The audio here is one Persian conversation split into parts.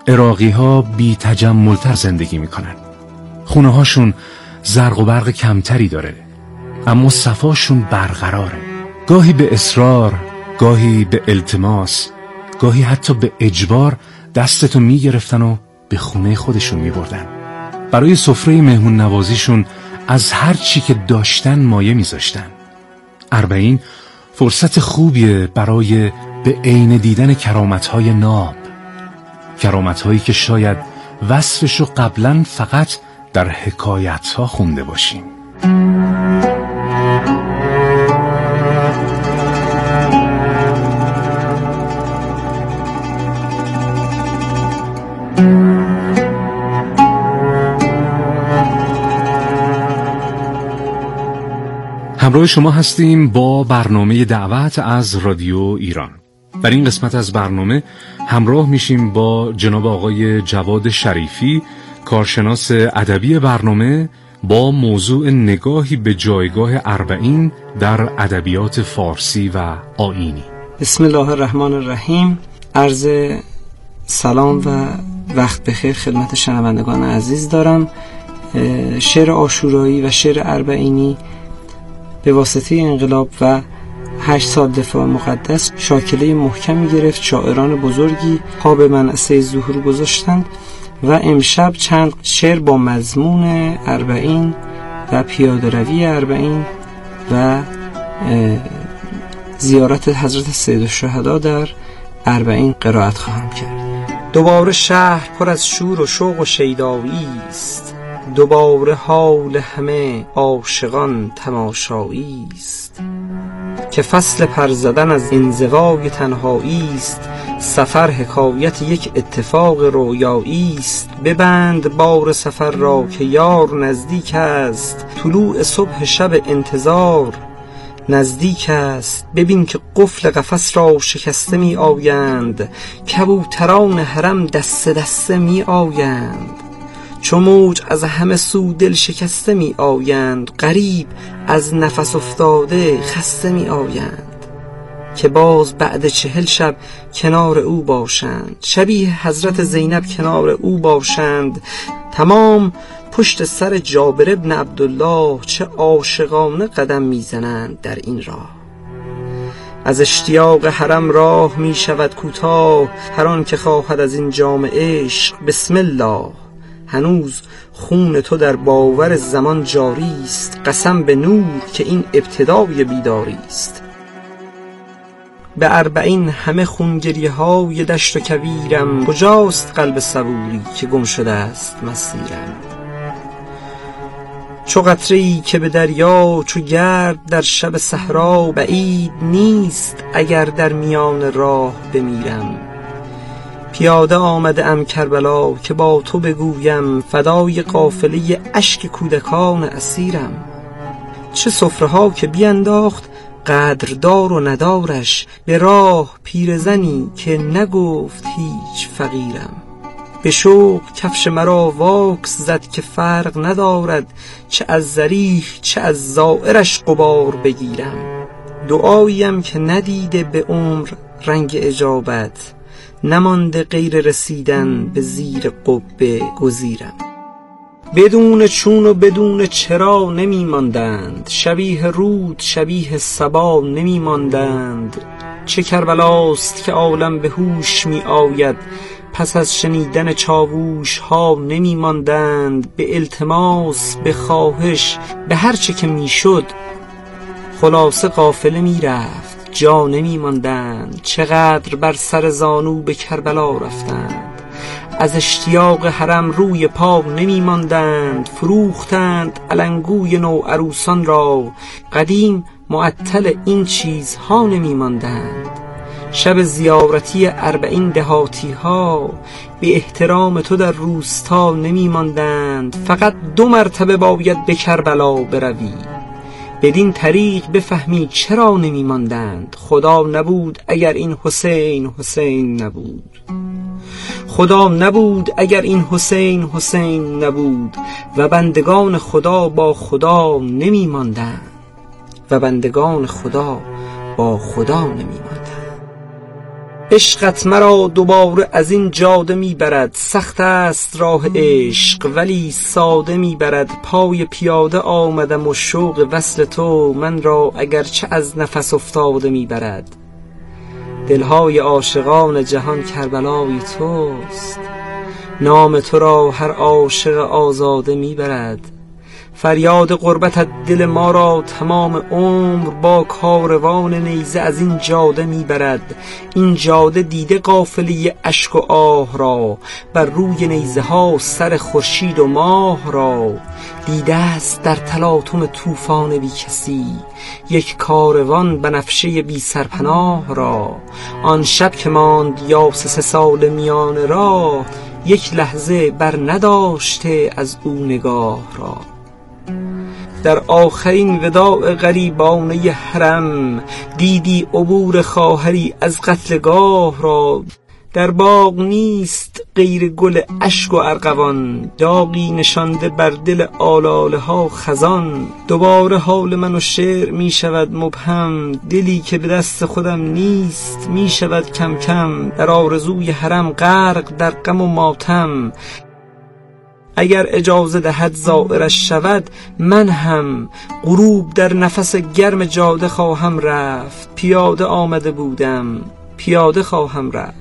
عراقی ها بی تجملتر زندگی میکنن. خونه هاشون زرق و برق کمتری داره، اما صفاشون برقراره. گاهی به اصرار، گاهی به التماس، گاهی حتی به اجبار دستتو میگرفتن و به خونه خودشون میبردن. برای سفره مهمون نوازیشون از هر چی که داشتن مایه میذاشتن. 40 فرصت خوبیه برای به عین دیدن کرامت‌های ناب، کرامت‌هایی که شاید وصفشو قبلا فقط در حکایت‌ها خونده باشیم. همراه شما هستیم با برنامه دعوت از رادیو ایران. در این قسمت از برنامه همراه میشیم با جناب آقای جواد شریفی، کارشناس ادبی برنامه، با موضوع نگاهی به جایگاه 40 در ادبیات فارسی و آیینی. بسم الله الرحمن الرحیم. عرض سلام و وقت بخیر خدمت شنوندگان عزیز دارم. شعر عاشورایی و شعر 40 به واسطه انقلاب و 8 سال دفاع مقدس شاکله محکمی گرفت. شاعران بزرگی پا به منصه ظهور گذاشتند و امشب چند شعر با مضمون 40 و پیاده روی 40 و زیارت حضرت سید الشهدا در 40 قرائت خواهم کرد. دوباره شهر پر از شور و شوق و شیدایی است، دوباره حال همه عاشقان تماشایی است، که فصل پر زدن از انزوای تنهایی است، سفر حکایت یک اتفاق رویایی است. ببند بار سفر را که یار نزدیک است، طلوع صبح شب انتظار نزدیک است. ببین که قفل قفس را شکسته می آیند، کبوتران حرم دسته دسته می آیند. چو موج از همه سو دل شکسته می آیند، غریب از نفس افتاده خسته می آیند. که باز بعد 40 شب کنار او باشند، شبیه حضرت زینب کنار او باشند. تمام پشت سر جابر ابن عبدالله چه عاشقانه قدم می زنند در این راه. از اشتیاق حرم راه می شود کوتاه، هر آن که خواهد از این جام عشق بسم الله. هنوز خون تو در باور زمان جاری است، قسم به نور که این ابتدای بیداری است. به 40 همه خونگریه های دشت و کویرم، کجاست قلب صبوری که گم شده است مسیرم. چو قطره‌ای که به دریا، چو گرد در شب صحرا، بعید نیست اگر در میان راه بمیرم. پیاده آمده ام کربلا که با تو بگویم، فدای قافله اشک کودکان اسیرم. چه سفره ها که بینداخت قدردار و ندارش، به راه پیرزنی که نگفت هیچ فقیرم. به شوق کفش مرا واکس زد که فرق ندارد، چه از ظریف چه از زائرش غبار بگیرم. دعاییم که ندیده به عمر رنگ اجابت، نمانده غیر رسیدن به زیر قبه گزیرم. بدون چون و بدون چرا نمی ماندند، شبیه رود شبیه صبا نمی ماندند. چه کربلاست که عالم به هوش می آید، پس از شنیدن چاووش ها نمی ماندند. به التماس به خواهش به هر چه که می شد، خلاصه قافله می رفت جا نمی ماندند. چقدر بر سر زانو به کربلا رفتند، از اشتیاق حرم روی پا نمی ماندند. فروختند علنگوی نوعروسان را، قدیم معطل این چیزها نمی ماندند. شب زیارتی 40 دهاتی ها، به احترام تو در روستا نمی ماندند. فقط 2 مرتبه باید به کربلا بروی، بدین طریق بفهمی چرا نمی ماندند. خدا نبود اگر این حسین حسین نبود، خدا نبود اگر این حسین حسین نبود. و بندگان خدا با خدا نمی ماندند، و بندگان خدا با خدا نمی ماندند. عشقت مرا دوباره از این جاده میبرد. سخت است راه عشق ولی ساده میبرد. پای پیاده آمدم و شوق وصل تو من را اگرچه از نفس افتاده میبرد. دلهای عاشقان جهان کربلای توست، نام تو را هر عاشق آزاده میبرد. فریاد غربتت دل ما را تمام عمر با کاروان نیزه از این جاده میبرد. این جاده دیده قافله اشک و آه را، بر روی نیزه ها سر خورشید و ماه را. دیده است در تلاطم طوفان بی کسی یک کاروان بنفشه بی سرپناه را. آن شب که ماند یاس 3 سال میان راه، یک لحظه بر نداشته از او نگاه را. در آخرین وداع غریبانه حرم، دیدی عبور خواهری از قتلگاه را. در باغ نیست غیر گل اشک و ارغوان، داغی نشانده بر دل آلاله ها خزان. دوباره حال من و شعر می شود مبهم، دلی که به دست خودم نیست می شود کم کم. در آرزوی حرم غرق در غم و ماتم، اگر اجازه دهد زائرش شود من هم. غروب در نفس گرم جاده خواهم رفت، پیاده آمده بودم پیاده خواهم رفت.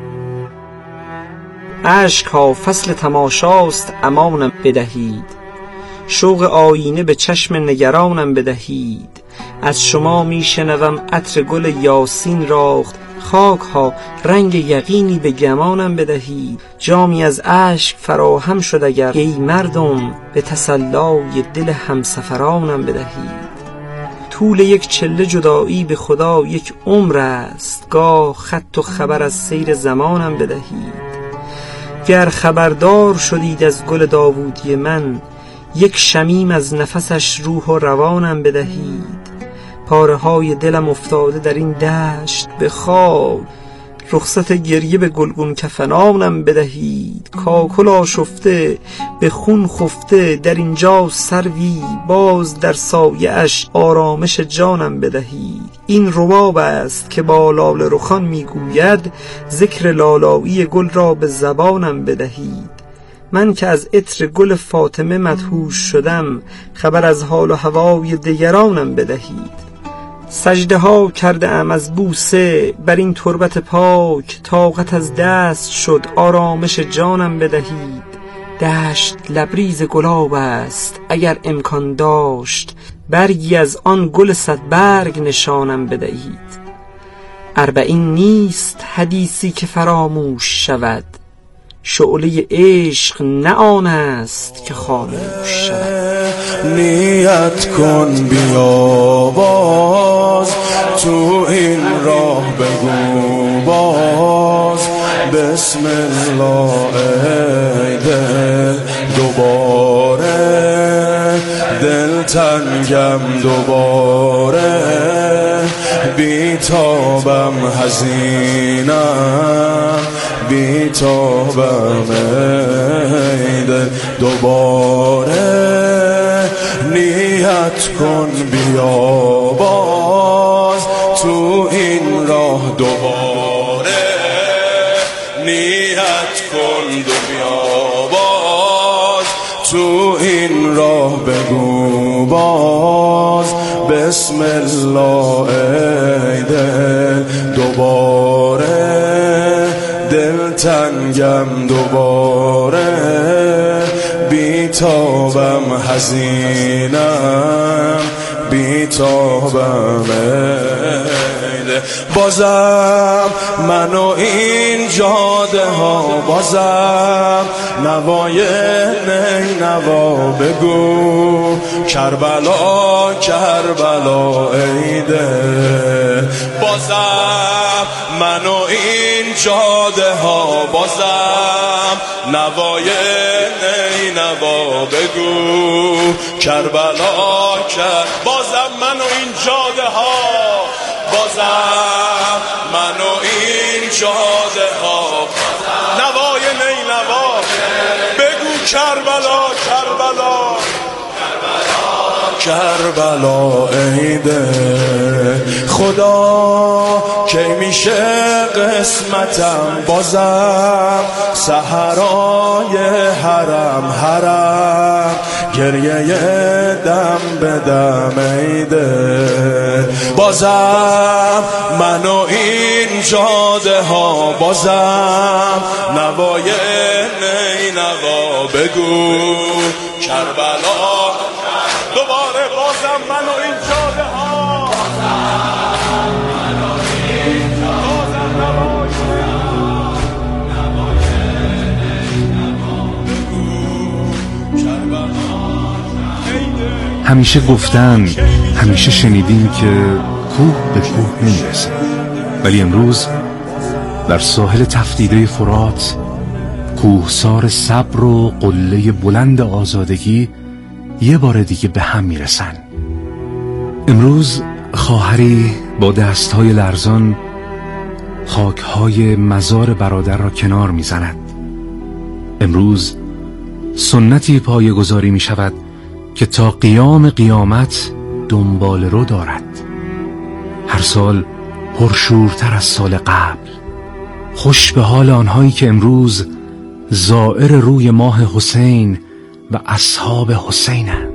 اشک ها فصل تماشاست امانم بدهید، شوق آینه به چشم نگرانم بدهید. از شما می شنوم عطر گل یاسین راخت، خاک ها رنگ یقینی به گمانم بدهید. جامی از اشک فراهم شد اگر ای مردم، به تسلای دل همسفرانم بدهید. طول یک چله جدایی به خدا یک عمر است، گاه خط و خبر از سیر زمانم بدهید. گر خبردار شدید از گل داوودی من، یک شمیم از نفسش روح و روانم بدهید. پاره های دلم افتاده در این دشت به خاک، رخصت گریه به گلگون کفنانم بدهید. کاکل آشفته به خون خفته در اینجا سروی، باز در سایه اش آرامش جانم بدهید. این رباب است که با لاله رخان میگوید، ذکر لالایی گل را به زبانم بدهید. من که از عطر گل فاطمه مدهوش شدم، خبر از حال و هوای دگرانم بدهید. سجده ها کرده ام از بوسه بر این تربت پاک، طاقت از دست شد آرامش جانم بدهید. دشت لبریز گلاب است اگر امکان داشت، برگی از آن گل 100 برگ نشانم بدهید. 40 نیست حدیثی که فراموش شود، شعله عشق نه آن است که خاموش شود. نیت کن بیا باز تو این راه بگو باز، بسم الله ای دل دوباره، دل تنگم دوباره، بیتابم حزینم بیتابم ای دل دوباره. نیت کن بیا باز تو این راه دوباره، نیت کن بیا باز تو این راه بگو باز، بسم الله ای دل دوباره، دل تنگم دوباره، بیتابم حزینم بیتابم بازم من و این جاده ها، بازم نوای نی نوا بگو، کربلا کربلا ای دل. بازم من و این جاده ها، بازم نوای نی نوا بگو، کربلا بازم من و این جاده ها، بازم من و این جاده ها، نوای نی نوا بگو، کربلا کربلا کربلا عیده. خدا کی میشه قسمتم بازم سحرای حرم حرم گریه دم به دم عیده. بازم من و این جاده ها بازم نوای نینوا بگو کربلا دوباره بازم من و این جاده ها همیشه گفتن، همیشه شنیدیم که کوه به کوه نمیرسه، ولی امروز در ساحل تفدیده فرات کوهسار صبر و قله بلند آزادگی یه بار دیگه به هم میرسن. امروز خواهری با دستهای لرزان خاکهای مزار برادر را کنار میزند. امروز سنتی پایه‌گذاری می شود که تا قیام قیامت دنبال رو دارد. هر سال پرشورتر از سال قبل. خوش به حال آنهایی که امروز زائر روی ماه حسین و اصحاب حسینند.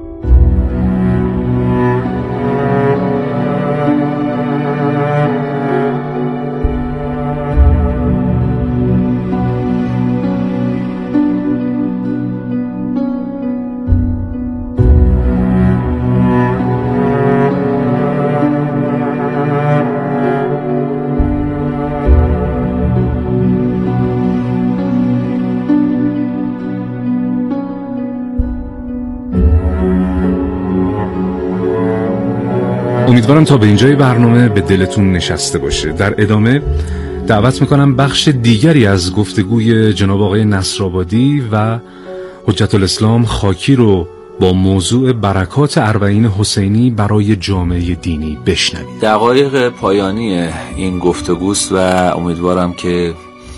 امیدوارم تا به اینجای برنامه به دلتون نشسته باشه. در ادامه دعوت میکنم بخش دیگری از گفتگوی جناب آقای نصرآبادی و حجت الاسلام خاکی رو با موضوع برکات اربعین حسینی برای جامعه دینی بشنوید. دقایق پایانی این گفتگوست و امیدوارم که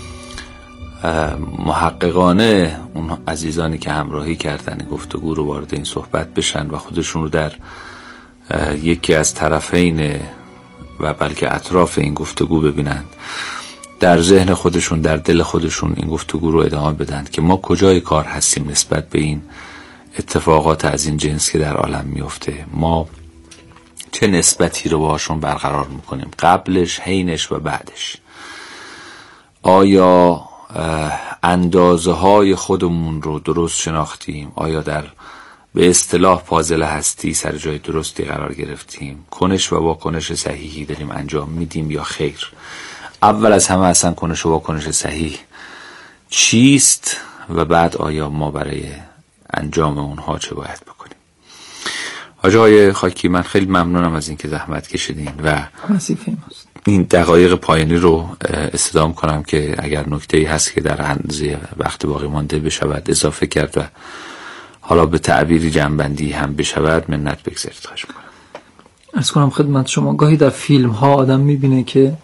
محققانه اون عزیزانی که همراهی کردن گفتگو رو وارد این صحبت بشن و خودشون رو در یکی از طرفین و بلکه اطراف این گفتگو ببینند، در ذهن خودشون، در دل خودشون این گفتگو رو ادامه بدن که ما کجای کار هستیم نسبت به این اتفاقات از این جنس که در عالم میفته. ما چه نسبتی رو باهاشون برقرار میکنیم، قبلش، حینش و بعدش. آیا اندازه های خودمون رو درست شناختیم؟ آیا در به اصطلاح پازل هستی سر جای درستی قرار گرفتیم؟ کنش و واکنش صحیحی داریم انجام میدیم یا خیر؟ اول از همه اصلا کنش و واکنش صحیح چیست و بعد آیا ما برای انجام اونها چه باید بکنیم؟ حاج آقای خاکی، من خیلی ممنونم از اینکه زحمت کشیدین و این دقایق پایانی رو استدام کنم که اگر نکته‌ای هست که در اندازه وقت باقی مانده بشود اضافه کرد و حالا به تعبیری جنبندی هم بشود منت بگذارید. خواهش می‌کنم. عرض کنم خدمت شما، گاهی در فیلم ها آدم میبینه که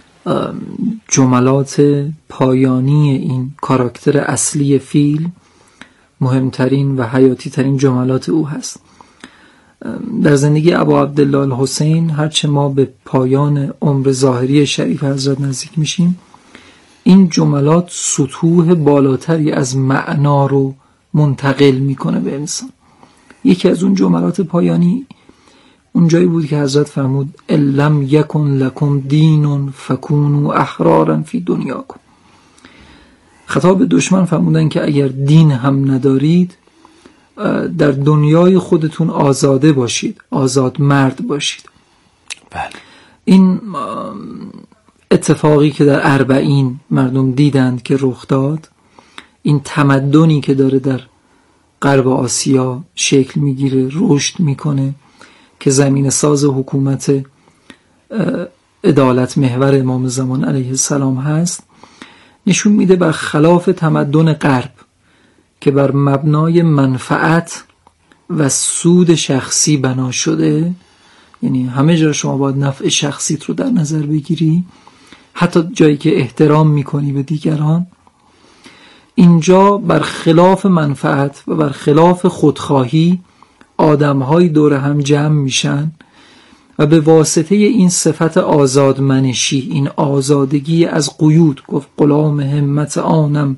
جملات پایانی این کاراکتر اصلی فیلم مهمترین و حیاتی ترین جملات او هست. در زندگی ابا عبدالله الحسین هرچه ما به پایان عمر ظاهری شریف حضرت نزدیک میشیم، این جملات سطوح بالاتری از معنا رو منتقل میکنه به انسان. یکی از اون جملات پایانی اونجایی بود که حضرت فرمود لم یکن لکم دین فکونوا احرارا فی دنیاکم. خطاب به دشمن فرمودن که اگر دین هم ندارید در دنیای خودتون آزاده باشید، آزاد مرد باشید. بله. این اتفاقی که در اربعین مردم دیدند که رخ داد، این تمدنی که داره در غرب آسیا شکل میگیره، رشد میکنه، که زمین ساز حکومت عدالت محور امام زمان علیه السلام هست، نشون میده برخلاف تمدن غرب که بر مبنای منفعت و سود شخصی بنا شده، یعنی همه جا شما باید نفع شخصیت رو در نظر بگیری، حتی جایی که احترام میکنی به دیگران. اینجا برخلاف منفعت و برخلاف خودخواهی آدم‌های دور هم جمع میشن و به واسطه این صفت آزادمنشی، این آزادگی از قیود، گفت غلام همت آنم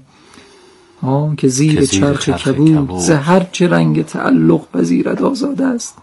که زیر چرخ کبود، ز هر چه رنگ تعلق پذیرد آزاده است.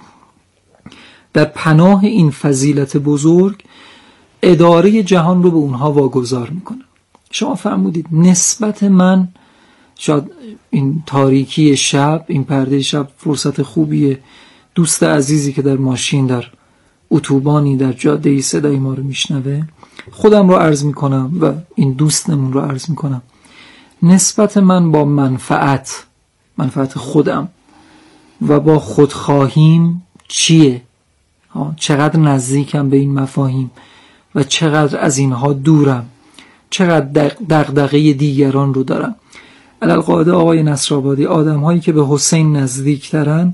در پناه این فضیلت بزرگ اداره جهان رو به اونها واگذار میکنه. شما فرمودید نسبت من، شاید این تاریکی شب، این پرده شب فرصت خوبیه، دوست عزیزی که در ماشین در اتوبانی در جاده‌ای صدای ما رو میشنوه، خودم رو عرض میکنم و این دوستمون رو عرض میکنم. نسبت من با منفعت خودم و با خودخواهیم چیه؟ چقدر نزدیکم به این مفاهیم و چقدر از اینها دورم، چقدر دغدغه دیگران رو دارم. علالقاعده آقای نصرآبادی، آدم هایی که به حسین نزدیک ترن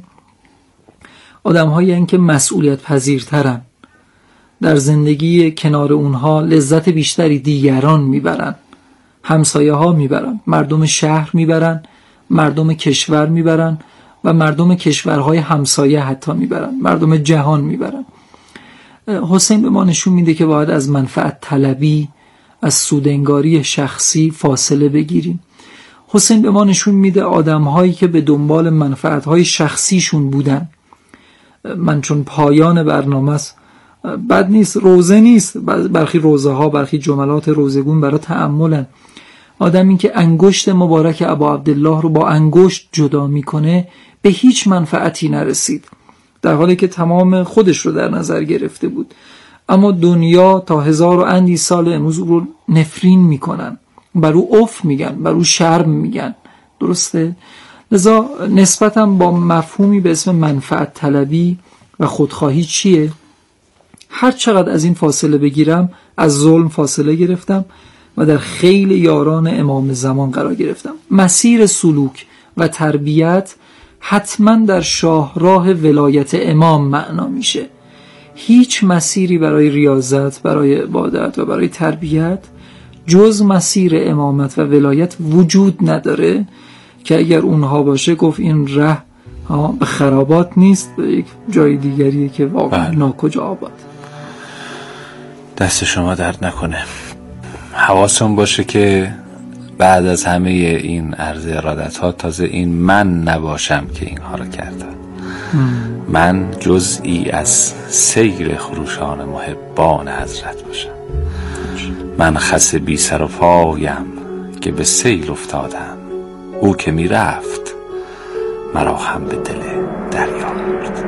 آدم هایی هستند که مسئولیت پذیرترن، در زندگی کنار اونها لذت بیشتری دیگران میبرن، همسایه ها میبرن، مردم شهر میبرن، مردم کشور میبرن و مردم کشورهای همسایه حتی میبرن، مردم جهان میبرن. حسین به ما نشون میده که باید از منفعت طلبی، از سودانگاری شخصی فاصله بگیریم. حسین به ما نشون میده آدم‌هایی که به دنبال منفعت‌های شخصیشون بودن. من چون پایان برنامه است، بد نیست، روزه نیست، برخی روزه ها، برخی جملات روزگون برای تأملن. آدمی که انگشت مبارک ابا عبدالله رو با انگشت جدا میکنه به هیچ منفعتی نرسید، در حالی که تمام خودش رو در نظر گرفته بود. اما دنیا تا 1000 و اندی سال امروز رو نفرین میکنن، بر او اف میگن، بر او شرم میگن. درسته؟ لذا نسبتم با مفهومی به اسم منفعت طلبی و خودخواهی چیه؟ هر چقدر از این فاصله بگیرم از ظلم فاصله گرفتم و در خیل یاران امام زمان قرار گرفتم. مسیر سلوک و تربیت حتما در شاهراه ولایت امام معنا میشه. هیچ مسیری برای ریاضت، برای عبادت و برای تربیت جز مسیر امامت و ولایت وجود نداره که اگر اونها باشه گفت این ره به خرابات نیست، به یک جای دیگریه که واقعا ناکجا آباد. دست شما درد نکنه. حواستون باشه که بعد از همه این عرض ارادت ها تازه این من نباشم که اینها رو کردم. من جزئی از سیر خروشان محبان حضرت باشم. من خس بی سر و پایم که به سیل افتادم، او که می رفت مرا هم به دل دریا برد.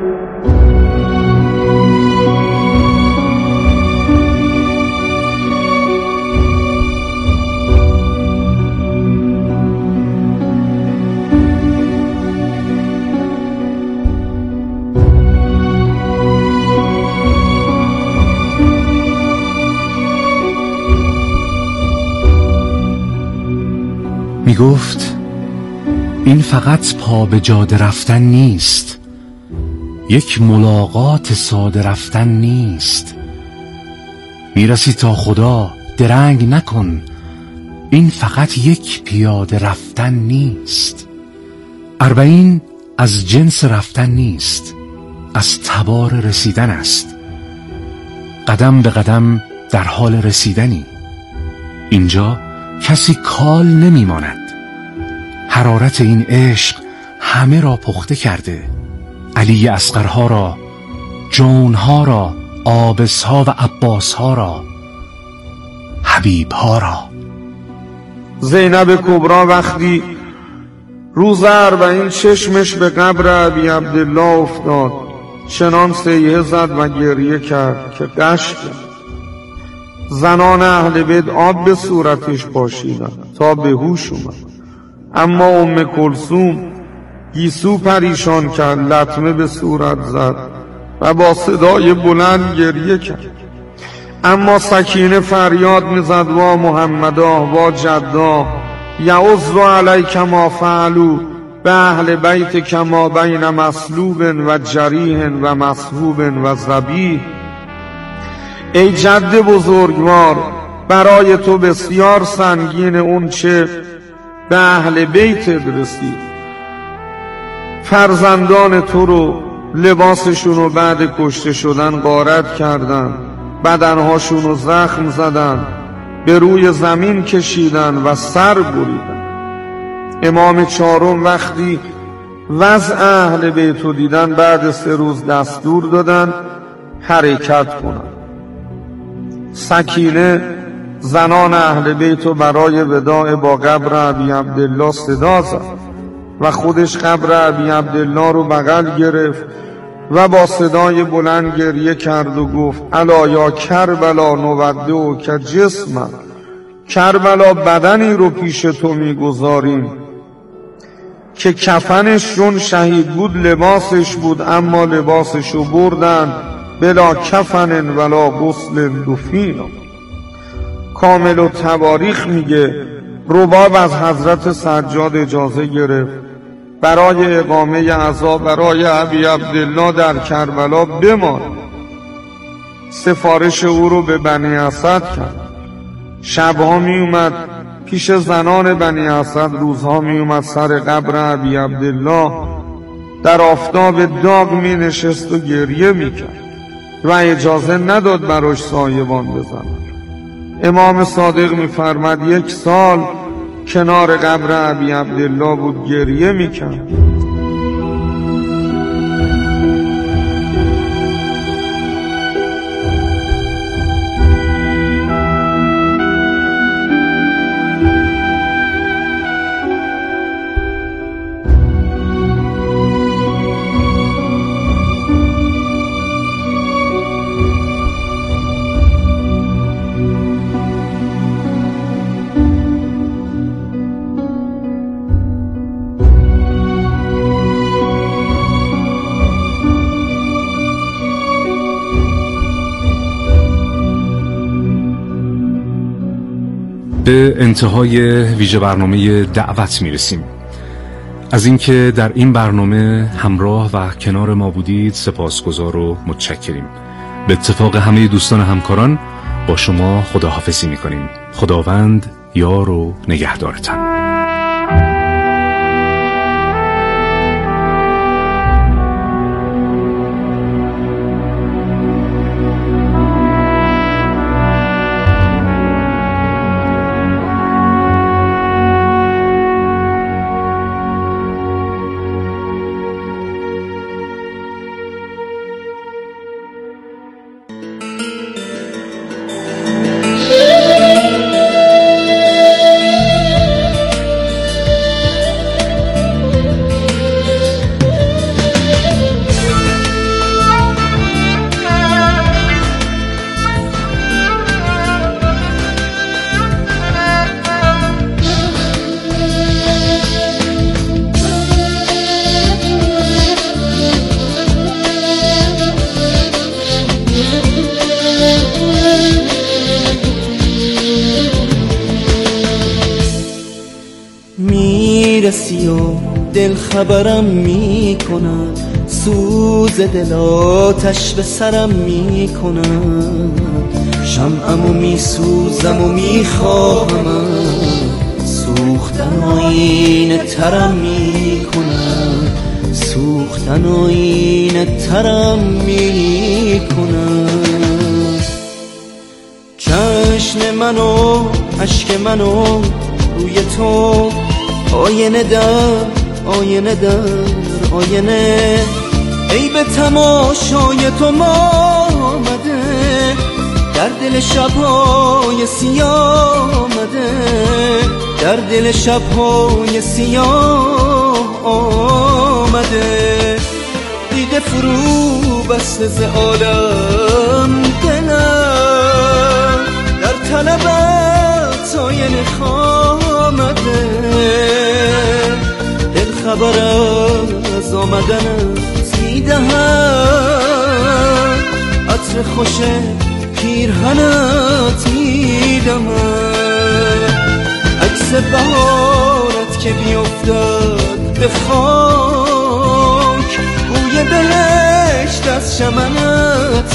می گفت این فقط پا به جاده رفتن نیست، یک ملاقات ساده رفتن نیست. میرسی تا خدا، درنگ نکن، این فقط یک پیاده رفتن نیست. 40 از جنس رفتن نیست، از تبار رسیدن است. قدم به قدم در حال رسیدنی. اینجا کسی کال نمیماند. حرارت این عشق همه را پخته کرده، علی اصغرها را، جونها را، آبسها و عباسها را، حبیبها را. زینب کبرا وقتی روز 40 چشمش به قبر ابی عبدالله افتاد، چنان سیحه زد و گریه کرد که غش کرد. زنان اهل بیت آب به صورتش پاشیدن تا به هوش اومد، اما ام کلثوم گیسو پریشان کرد، لطمه به صورت زد و با صدای بلند گریه کرد. اما سکینه فریاد میزد وا محمدا، وا جدا، یعز علیک ما فعلوا به اهل بیت کما بین مصلوب و جریح و مصحوب و ذبیح. ای جد بزرگوار، برای تو بسیار سنگین اون چه به اهل بیت رسید. فرزندان تو رو لباسشون رو بعد کشته شدن غارت کردن، بدنهاشون رو زخم زدن، به روی زمین کشیدن و سر بریدن. امام چهارم وقتی وضع اهل بیت رو دیدن، بعد 3 روز دستور دادن حرکت کنن. سکینه زنان اهل بیت رو برای وداع با قبر ابی عبدالله صدا زد و خودش قبر ابی عبدالله رو بغل گرفت و با صدای بلند گریه کرد و گفت الا یا کربلا نودعو که جسمم، کربلا بدنی رو پیش تو میگذاریم که کفنش چون شهید بود لباسش بود، اما لباسش رو بردن بلا کفن ولا غسل دفینا. کامل و تواریخ میگه رباب از حضرت سجاد اجازه گرفت برای اقامه عزا برای ابی عبدالله در کربلا بماند. سفارش او رو به بنی اسد کرد. شبها می اومد پیش زنان بنی اسد، روزها می اومد سر قبر ابی عبدالله در آفتاب داغ می نشست و گریه می کرد و اجازه نداد براش سایبان بزنن. امام صادق می فرمد 1 سال کنار قبر ابی عبدالله بود، گریه می کرد. به انتهای ویژه برنامه دعوت میرسیم. از اینکه در این برنامه همراه و کنار ما بودید سپاسگزار و متشکریم. به اتفاق همه دوستان همکاران با شما خداحافظی میکنیم. خداوند یار و نگهدارتان. میرسی و دل خبرم میکند، سوز دل آتش به سرم میکند، شمعم و میسوزم و میخواهمم، سوختن آینه ترم میکند، سوختن آینه ترم میکند. چشم منو اشک منو روی تو آینه در آینه در آینه، ای به تماشای تو ما آمده، در دل شبهای سیاه آمده، در دل شبهای سیاه آمده. دیده فرو بسته ز عالم دلم، در طلبت آینه خامده، دل خبر از آمدنت میدهد، عطر خوش پیرهنت میدهد، عکس بهارت که بیفتد به خاک، بوی بهشت از شمنت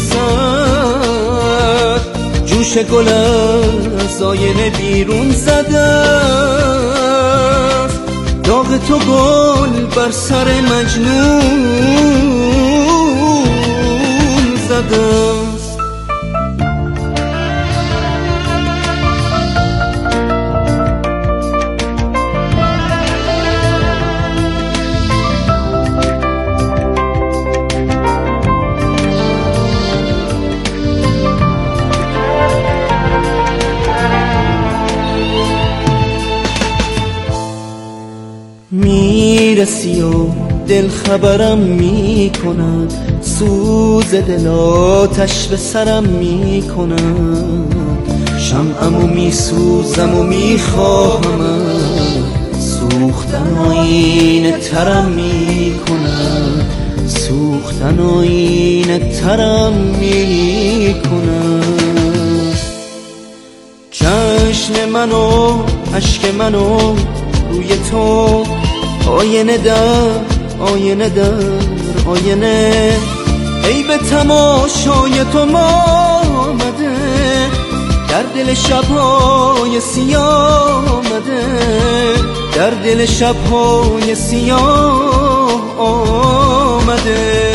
میرسد، جوش گل از آینه بیرون زده، داغ تو گل بر سر مجنون زده است. میرسی و دل خبرم میکند، سوز دل آتش به سرم میکند، شمعم و میسوزم و میخواهمت، سوختن آینه ترم میکند، سوختن آینه ترم میکند. چشم منو اشک منو روی تو آینه در آینه در آینه، ای به تماشای تو آمده، در دل شب‌های سیاه آمده، در دل شب‌های سیاه آمده.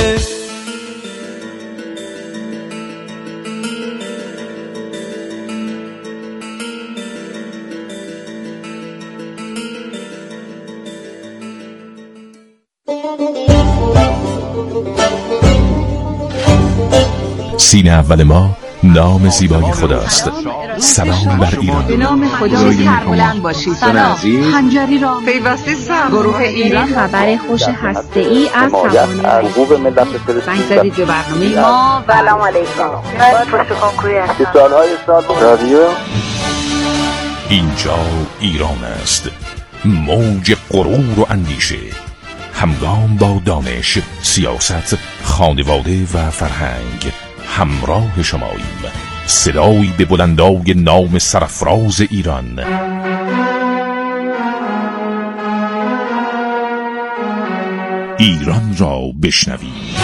سینه اول ما نام زیبای خداست. سلام بر ایران. به نام خدا سربلند باشید. سلام خنجری را پیوسته سر گروه ایران خبر خوش هسته‌ای از توانه زنگ زدید به برنامه ما. سلام علیکم. من پشت کنکوری هستم. سالهای سال رادیو اینجا ایران است. موج غرور و اندیشه، همگام با دانش، سیاست، خانواده و فرهنگ همراه شماییم. صدایی به بلندای نام سرافراز ایران. ایران را بشنوید.